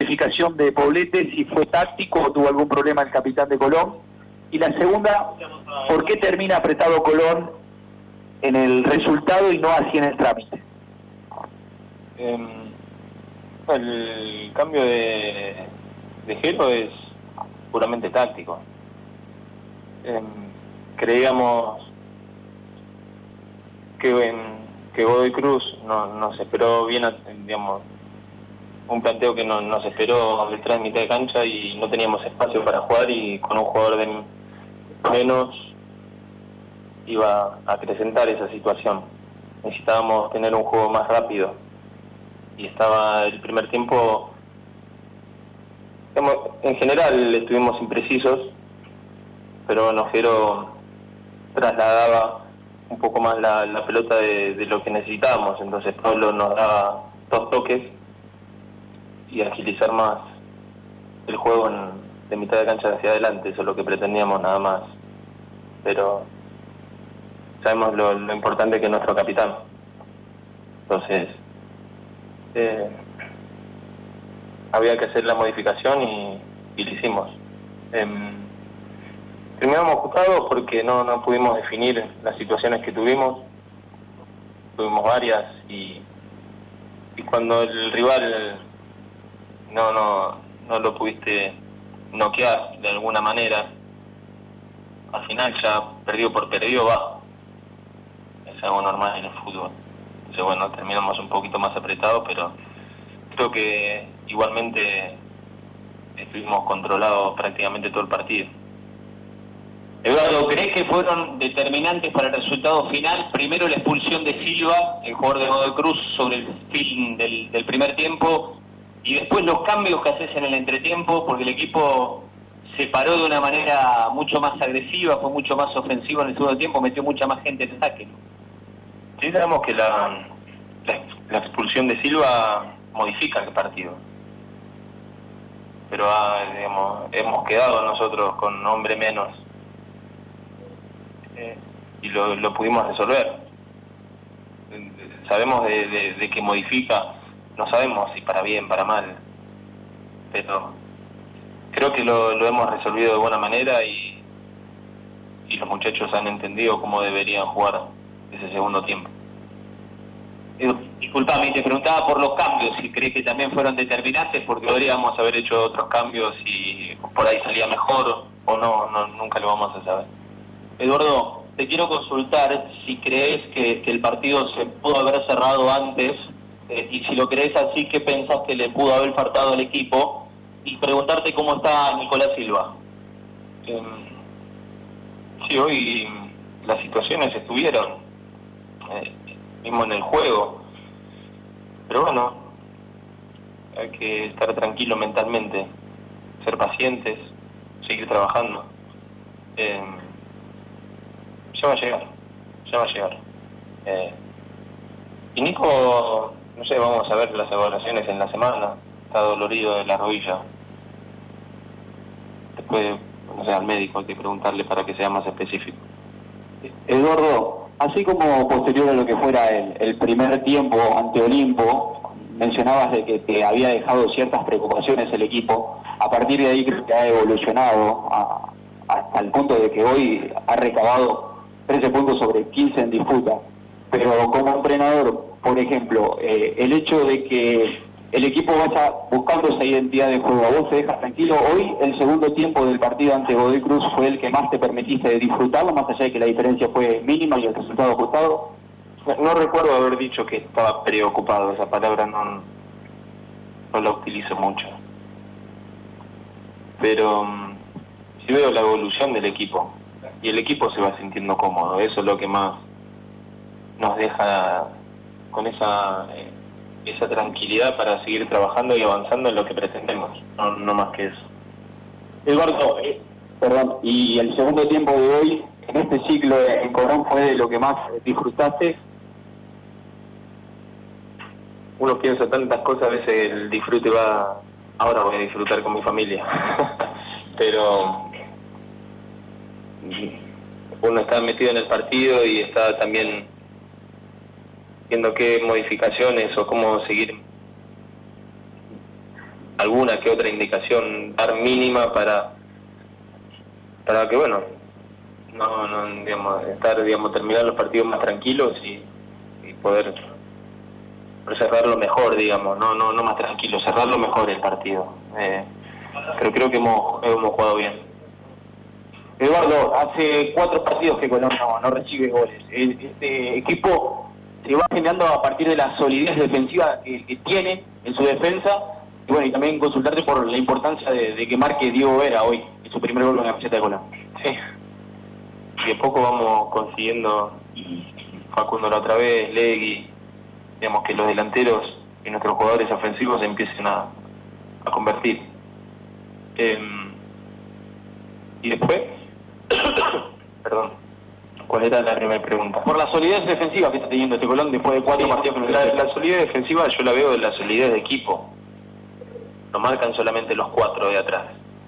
modificación de Poblete, si fue táctico o tuvo algún problema el capitán de Colón. Y la segunda, ¿por qué termina apretado Colón en el resultado y no así en el trámite? El cambio de Jero es puramente táctico. Creíamos que Godoy Cruz nos esperó bien, digamos, un planteo que nos esperó detrás de mitad de cancha y no teníamos espacio para jugar, y con un jugador de menos iba a acrecentar esa situación. Necesitábamos tener un juego más rápido y estaba el primer tiempo, digamos, en general estuvimos imprecisos, pero Jero trasladaba un poco más la pelota de lo que necesitábamos. Entonces Pablo nos daba 2 toques y agilizar más el juego de mitad de cancha hacia adelante. Eso es lo que pretendíamos, nada más. Pero sabemos lo importante que es nuestro capitán. Entonces había que hacer la modificación y lo hicimos. Terminamos ajustados porque no pudimos definir las situaciones que tuvimos varias, y cuando el rival no lo pudiste noquear de alguna manera, al final ya perdido por perdido va. Es algo normal en el fútbol. Entonces bueno, terminamos un poquito más apretados, pero creo que igualmente estuvimos controlados prácticamente todo el partido. Eduardo, ¿crees que fueron determinantes para el resultado final? Primero la expulsión de Silva, el jugador de Godoy Cruz, sobre el fin del primer tiempo, y después los cambios que haces en el entretiempo, porque el equipo se paró de una manera mucho más agresiva, fue mucho más ofensivo en el segundo tiempo, metió mucha más gente en ataque. Sí, sabemos que la expulsión de Silva modifica el partido, pero digamos, hemos quedado nosotros con un hombre menos. Y lo pudimos resolver. Sabemos de que modifica, no sabemos si para bien, para mal, pero creo que lo hemos resolvido de buena manera, y los muchachos han entendido cómo deberían jugar ese segundo tiempo. Disculpame, te preguntaba por los cambios, si crees que también fueron determinantes, porque podríamos haber hecho otros cambios y por ahí salía mejor o no, nunca lo vamos a saber. Eduardo, te quiero consultar si crees que el partido se pudo haber cerrado antes, y si lo crees así, ¿qué pensás que le pudo haber faltado al equipo? Y preguntarte cómo está Nicolás Silva. Sí, hoy las situaciones estuvieron, mismo en el juego, pero bueno, hay que estar tranquilo mentalmente, ser pacientes, seguir trabajando. Ya va a llegar. Y Nico, no sé, vamos a ver las evaluaciones en la semana. Está dolorido de la rodilla. Después, no sé, al médico hay que preguntarle para que sea más específico. Eduardo, así como posterior a lo que fuera el primer tiempo ante Olimpo, mencionabas de que te había dejado ciertas preocupaciones el equipo. A partir de ahí creo que ha evolucionado hasta el punto de que hoy ha recabado 13 puntos sobre 15 en disputa. Pero como entrenador, por ejemplo, el hecho de que el equipo vaya buscando esa identidad de juego, ¿a vos te deja tranquilo? Hoy el segundo tiempo del partido ante Godoy Cruz fue el que más te permitiste disfrutarlo, más allá de que la diferencia fue mínima y el resultado ajustado. No recuerdo haber dicho que estaba preocupado, esa palabra no la utilizo mucho. Pero sí veo la evolución del equipo, y el equipo se va sintiendo cómodo. Eso es lo que más nos deja con esa tranquilidad para seguir trabajando y avanzando en lo que pretendemos, no más que eso. Eduardo, perdón, y el segundo tiempo de hoy, en este ciclo en Colón, ¿fue de lo que más disfrutaste? Uno piensa tantas cosas, a veces el disfrute va, ahora voy a disfrutar con mi familia, pero uno está metido en el partido y está también viendo qué modificaciones o cómo seguir alguna que otra indicación dar mínima para que bueno, terminar los partidos más tranquilos y poder cerrarlo mejor, no más tranquilo, cerrarlo mejor el partido. Pero creo que hemos jugado bien. Eduardo, hace 4 partidos que Colón no recibe goles. Este equipo se va generando a partir de la solidez defensiva que tiene en su defensa. Y bueno, y también consultarte por la importancia de que marque Diego Vera hoy, en su primer gol con la camiseta de Colón. Sí. Y de poco vamos consiguiendo, Facundo la otra vez, Legui, que los delanteros y nuestros jugadores ofensivos empiecen a convertir. Y después, perdón, ¿cuál era la primera pregunta? Por la solidez defensiva que está teniendo este Colón después de 4 partidos. La solidez defensiva yo la veo de la solidez de equipo. Lo marcan solamente los 4 de atrás.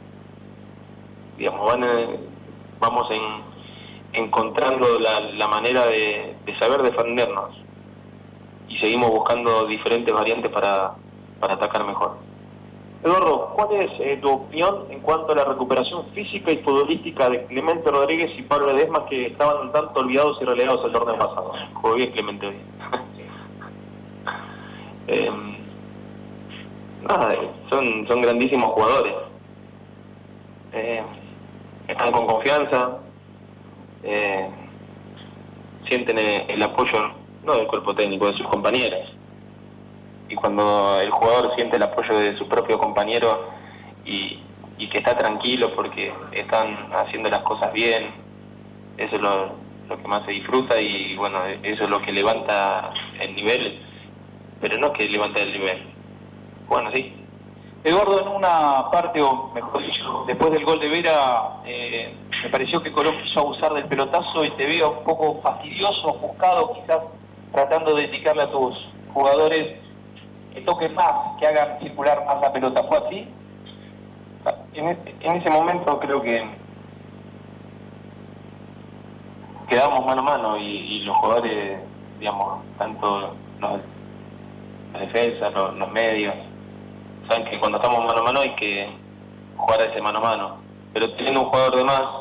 Vamos encontrando la manera de saber defendernos. Y seguimos buscando diferentes variantes para atacar mejor. Eduardo, ¿cuál es tu opinión en cuanto a la recuperación física y futbolística de Clemente Rodríguez y Pablo Ledesma, que estaban un tanto olvidados y relegados el torneo pasado? Jugó bien Clemente hoy. Son grandísimos jugadores. Están con confianza, sienten el apoyo, no del cuerpo técnico, de sus compañeros. Y cuando el jugador siente el apoyo de su propio compañero y que está tranquilo porque están haciendo las cosas bien, eso es lo que más se disfruta y bueno, eso es lo que levanta el nivel, pero no es que levanta el nivel. Bueno, sí. Eduardo, en una parte, o mejor dicho, después del gol de Vera, me pareció que Colón quiso abusar del pelotazo y te veo un poco fastidioso, ofuscado, quizás tratando de indicarle a tus jugadores que toquen más, que hagan circular más la pelota. ¿Fue así? En ese momento creo que quedamos mano a mano y los jugadores, tanto la defensa, los medios, saben que cuando estamos mano a mano hay que jugar a ese mano a mano. Pero teniendo un jugador de más,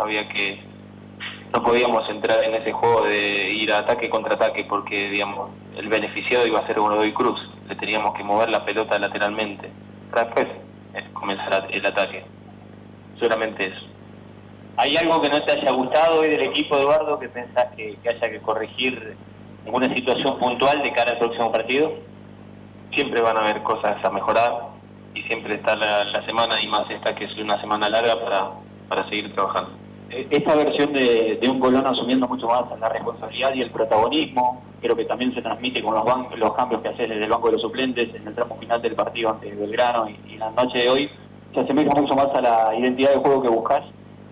no podíamos entrar en ese juego de ir a ataque contra ataque porque, el beneficiado iba a ser Godoy Cruz. Le teníamos que mover la pelota lateralmente. Para después comenzar el ataque. Solamente eso. ¿Hay algo que no te haya gustado hoy del equipo, Eduardo, que pensás que haya que corregir en una situación puntual de cara al próximo partido? Siempre van a haber cosas a mejorar y siempre está la semana, y más esta que es una semana larga, para seguir trabajando. Esta versión de un Colón asumiendo mucho más la responsabilidad y el protagonismo, creo que también se transmite con los cambios que haces desde el banco de los suplentes en el tramo final del partido ante Belgrano y la noche de hoy, ¿se asemeja mucho más a la identidad de juego que buscas?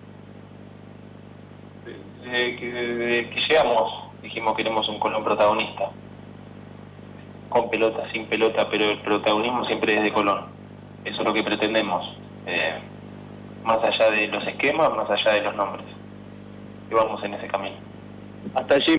Desde que llegamos dijimos que queremos un Colón protagonista, con pelota, sin pelota, pero el protagonismo siempre es de Colón. Eso es lo que pretendemos, más allá de los esquemas, más allá de los nombres, y vamos en ese camino. Hasta allí.